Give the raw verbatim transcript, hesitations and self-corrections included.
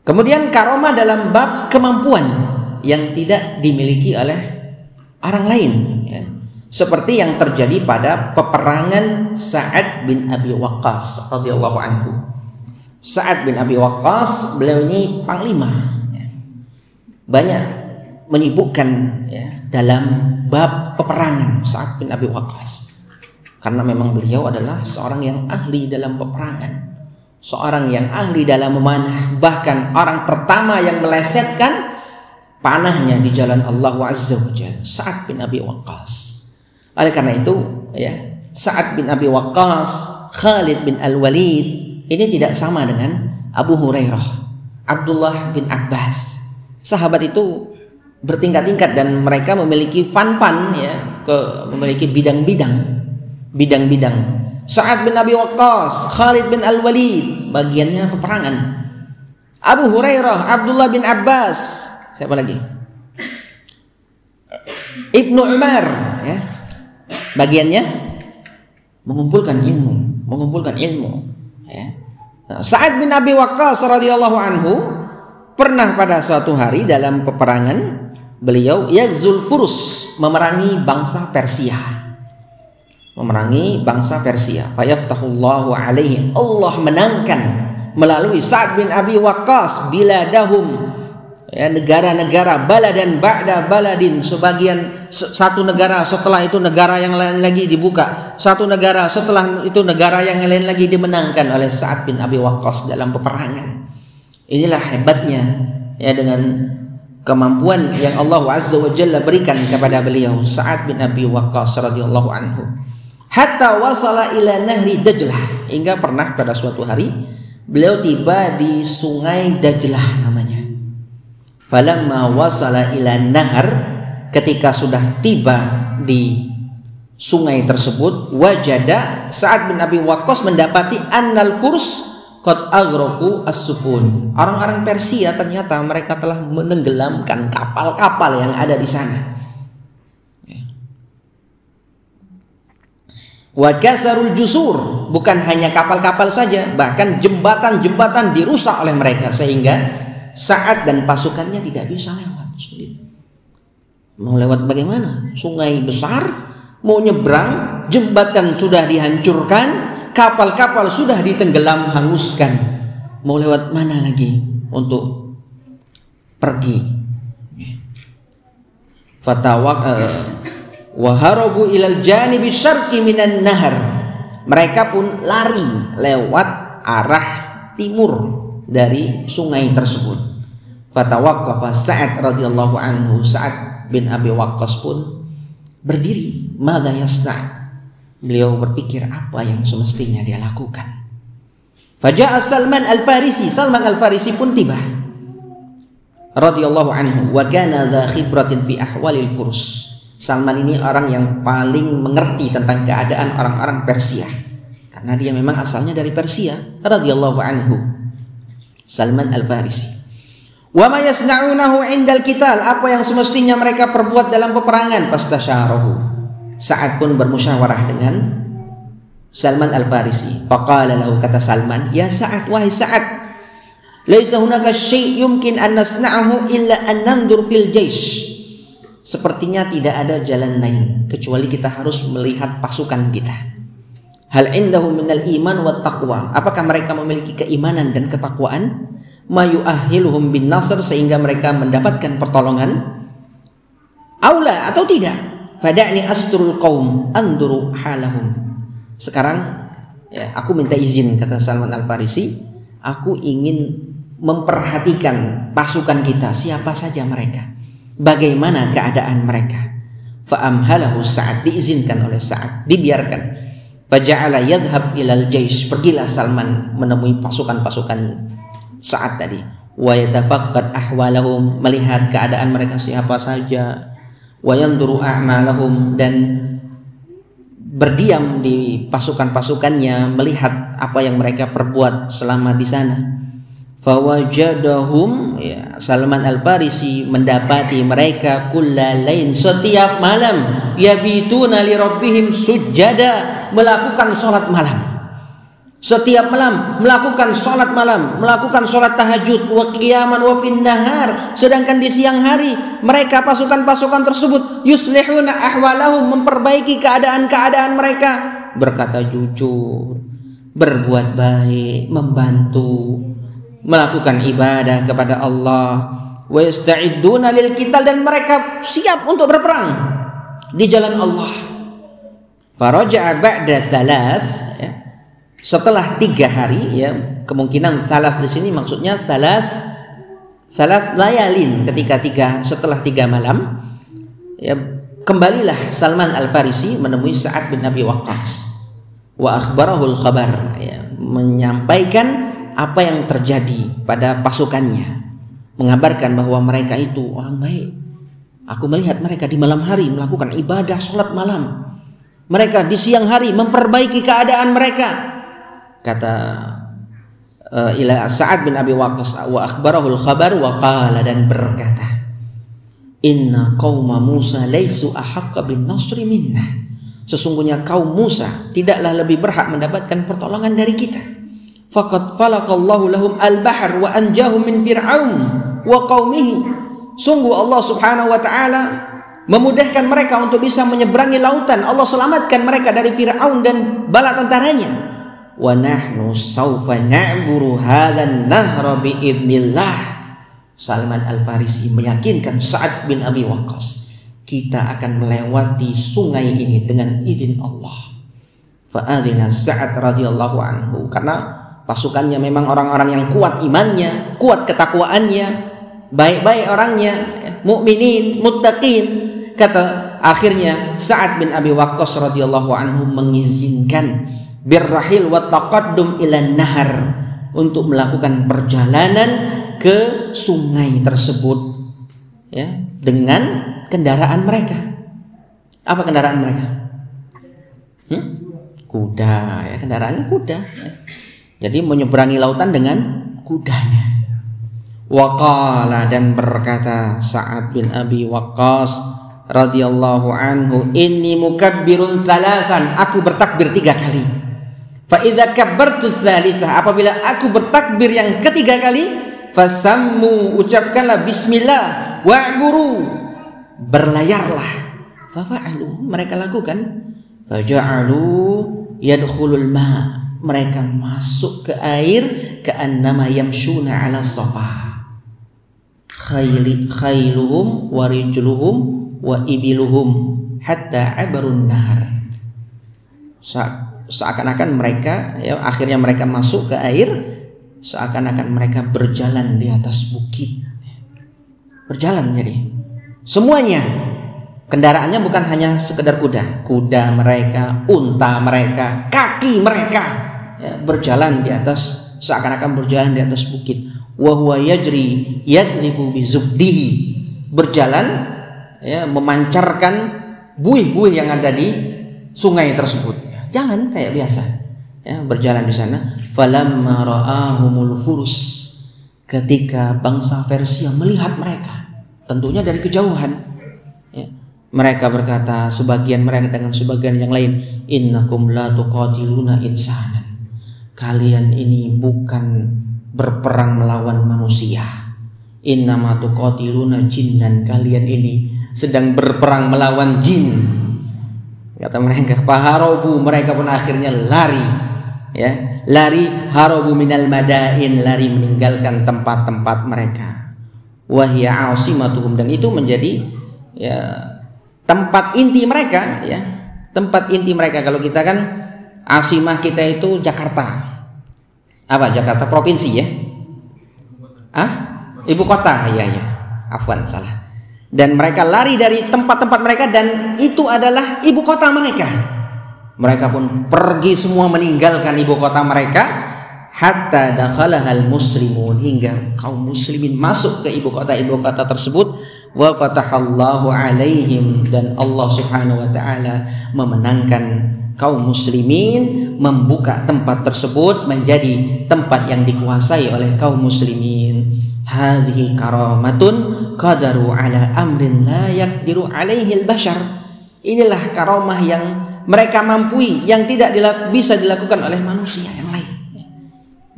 Kemudian karomah dalam bab kemampuan yang tidak dimiliki oleh orang lain, ya. Seperti yang terjadi pada peperangan Sa'ad bin Abi Waqqas radhiyallahu anhu. Sa'ad bin Abi Waqqas, beliau ini panglima, ya. Banyak menyibukkan, ya, dalam bab peperangan Sa'ad bin Abi Waqqas, karena memang beliau adalah seorang yang ahli dalam peperangan, seorang yang ahli dalam memanah. Bahkan orang pertama yang melesetkan panahnya di jalan Allah Azza wa Jalla, Sa'ad bin Abi Waqqas. Oleh karena itu, ya, Sa'ad bin Abi Waqqas, Khalid bin Al-Walid ini tidak sama dengan Abu Hurairah, Abdullah bin Abbas. Sahabat itu bertingkat-tingkat dan mereka memiliki fan-fan, ya, ke memiliki bidang-bidang, bidang-bidang. Sa'ad bin Abi Waqqas, Khalid bin Al-Walid bagiannya peperangan. Abu Hurairah, Abdullah bin Abbas, siapa lagi? Ibnu Umar, ya, bagiannya mengumpulkan ilmu, mengumpulkan ilmu, ya. Nah, Sa'ad bin Abi Waqqas radhiyallahu anhu pernah pada suatu hari dalam peperangan beliau yaghzul Furs, memerangi bangsa Persia. Memerangi bangsa Persia. Fayaftahullahu alaihi, Allah menangkan melalui Sa'ad bin Abi Waqqas biladahum, ya, negara-negara, baladan ba'da baladin, sebagian satu negara setelah itu negara yang lain lagi dibuka, satu negara setelah itu negara yang lain lagi dimenangkan oleh Sa'ad bin Abi Waqqas dalam peperangan. Inilah hebatnya, ya, dengan kemampuan yang Allah Azza wa Jalla berikan kepada beliau Sa'ad bin Abi Waqqas radhiyallahu anhu. Hatta wasala ila nahri Dajlah, hingga pernah pada suatu hari beliau tiba di sungai Dajlah namanya. Falamma wasala ila nahar, ketika sudah tiba di sungai tersebut, wajada, Sa'ad bin Abi Waqqas mendapati annal Furs qad aghraku as-sufun. Orang-orang Persia ternyata mereka telah menenggelamkan kapal-kapal yang ada di sana. Wa kasarul jusur, bukan hanya kapal-kapal saja, bahkan jembatan-jembatan dirusak oleh mereka sehingga Sa'ad dan pasukannya tidak bisa lewat. Sulit. Mau lewat bagaimana? Sungai besar, mau nyebrang, jembatan sudah dihancurkan, kapal-kapal sudah ditenggelam hanguskan. Mau lewat mana lagi untuk pergi? Fatawak uh, waharabu ilal janibi syarqi minan nahar. Mereka pun lari lewat arah timur dari sungai tersebut. Fatawaqqafa Sa'ad radhiyallahu anhu, Sa'ad bin Abi Waqqas pun berdiri. Madza yasna'? Beliau berpikir apa yang semestinya dia lakukan. Faja'a Salman Al-Farisi, Salman Al-Farisi pun tiba radhiyallahu anhu, wa kana dha khibratin fi ahwalil Furs. Salman ini orang yang paling mengerti tentang keadaan orang-orang Persia, karena dia memang asalnya dari Persia radhiyallahu anhu. Salman Al-Farisi. Wa ma yasna'unahu 'indal qital, apa yang semestinya mereka perbuat dalam peperangan. Fastasyarahu, Sa'ad pun bermusyawarah dengan Salman Al-Farisi. Faqala lahu, kata Salman, ya Sa'ad, wahai Sa'ad, laisa hunaka syai' yumkin an nasna'ahu illa an nandur fil jaish. Sepertinya tidak ada jalan lain kecuali kita harus melihat pasukan kita. Hal indahum minal iman wat taqwa, apakah mereka memiliki keimanan dan ketakwaan? Ma yu'ahhiluhum bin nasr, sehingga mereka mendapatkan pertolongan? Aula, atau tidak? Fada'ni asturul qaum anduru halahum. Sekarang, ya, aku minta izin, kata Salman Al-Farisi, aku ingin memperhatikan pasukan kita, siapa saja mereka, bagaimana keadaan mereka. Fa'amhalahu Sa'ad, diizinkan oleh Sa'ad, dibiarkan. Faja'ala yadhhab ilal jaish, pergilah Salman menemui pasukan-pasukan Sa'ad tadi. Wa yatafaqqad ahwalahum, melihat keadaan mereka siapa saja. Wa yanzuru a'malahum, dan berdiam di pasukan-pasukannya, melihat apa yang mereka perbuat selama di sana. Fawajadahum, ya, Salman Al-Farisi mendapati mereka kullalain, setiap malam, yabituna li rabbihim sujada, melakukan sholat malam. Setiap malam melakukan sholat malam, melakukan sholat tahajud, wa qiyaman wa fin nahar. Sedangkan di siang hari mereka pasukan-pasukan tersebut yuslihuna ahwalahum, memperbaiki keadaan-keadaan mereka, berkata jujur, berbuat baik, membantu, melakukan ibadah kepada Allah. Wa yasta'idduna lil qital, dan mereka siap untuk berperang di jalan Allah. Faraja'a ba'da thalath, ya. Setelah tiga hari, ya, kemungkinan salas di sini maksudnya salas salas layalin, ketika tiga setelah tiga malam, ya, kembalilah Salman Al-Farisi menemui Sa'ad bin Abi Waqqas wa akhbarahul khabar, ya, menyampaikan apa yang terjadi pada pasukannya, mengabarkan bahwa mereka itu orang baik. Aku melihat mereka di malam hari melakukan ibadah sholat malam, mereka di siang hari memperbaiki keadaan mereka. Kata uh, ila Sa'ad bin Abi Waqqas wa akhbarahul khabar wa qala, dan berkata, inna qauma Musa laisu ahaqqa bin nasri minna. Sesungguhnya kaum Musa tidaklah lebih berhak mendapatkan pertolongan dari kita. Faqad falaqallahu lahum al-bahr wa anjahum min fir'aun wa qaumihi. Sungguh Allah Subhanahu wa taala memudahkan mereka untuk bisa menyeberangi lautan. Allah selamatkan mereka dari Fir'aun dan bala tentaranya. Wa nahnu sawfa na'buru hadzal nahra bi idznillah. Salman Al-Farisi meyakinkan Sa'ad bin Abi Waqqas, kita akan melewati sungai ini dengan izin Allah. Fa'adzina Sa'ad radhiyallahu anhu, karena pasukannya memang orang-orang yang kuat imannya, kuat ketakwaannya, baik-baik orangnya, mukminin, muttaqin. Kata akhirnya Sa'ad bin Abi Waqqas radhiyallahu anhu mengizinkan birrahil wa taqaddum ila nahar, untuk melakukan perjalanan ke sungai tersebut, ya, dengan kendaraan mereka. Apa kendaraan mereka? Hmm? Kuda, ya, kendaraannya kuda, ya. Jadi menyeberangi lautan dengan kudanya. Waqala, dan berkata Sa'ad bin Abi Waqqas radhiyallahu anhu, inni mukabbirun thalathan, aku bertakbir tiga kali. Fa idza kabbartu tsalitsah, apabila aku bertakbir yang ketiga kali, fasammu, ucapkanlah bismillah, wa'buru, berlayarlah. Fa fa'alu, mereka lakukan. Fa ja'alu yadkhulul ma', mereka masuk ke air, ka'annama yamshuna 'ala safa. Khayli khailuhum wa rijluhum wa ibiluhum hatta 'abarun nahar. Seakan-akan mereka, ya, akhirnya mereka masuk ke air, seakan-akan mereka berjalan di atas bukit. Berjalan, jadi semuanya kendaraannya bukan hanya sekedar kuda, kuda mereka, unta mereka, kaki mereka, ya, berjalan di atas, seakan-akan berjalan di atas bukit. Wa huwa yajri yadlifu bi zubdihi, berjalan, ya, memancarkan buih-buih yang ada di sungai tersebut. Jalan kayak biasa, ya, berjalan di sana. Falamma ra'ahumul furus, ketika bangsa Persia melihat mereka, tentunya dari kejauhan, ya, mereka berkata, sebagian mereka dengan sebagian yang lain, innakum la tuqatiluna insanan, kalian ini bukan berperang melawan manusia, innama tuqatiluna jinnan, kalian ini sedang berperang melawan jin. Kata mereka, faharobu, mereka pun akhirnya lari, ya, lari, harobu minal madain, lari meninggalkan tempat-tempat mereka. Wahya asimatuhum, dan itu menjadi, ya, tempat inti mereka, ya, tempat inti mereka. Kalau kita kan asimah kita itu Jakarta, apa Jakarta provinsi, ya, ah, ibu kota, ya, ya, afwan salah. Dan mereka lari dari tempat-tempat mereka, dan itu adalah ibu kota mereka. Mereka pun pergi semua meninggalkan ibu kota mereka, hatta dakhalahal muslimun, hingga kaum muslimin masuk ke ibu kota-ibu kota tersebut. Wa fatahallahu alaihim, dan Allah Subhanahu wa taala memenangkan kaum muslimin, membuka tempat tersebut menjadi tempat yang dikuasai oleh kaum muslimin. Hadhihi karamatun qadaru ala amrin la yaqdiru alaihi al-bashar. Inilah karamah yang mereka mampu, yang tidak dilak- bisa dilakukan oleh manusia yang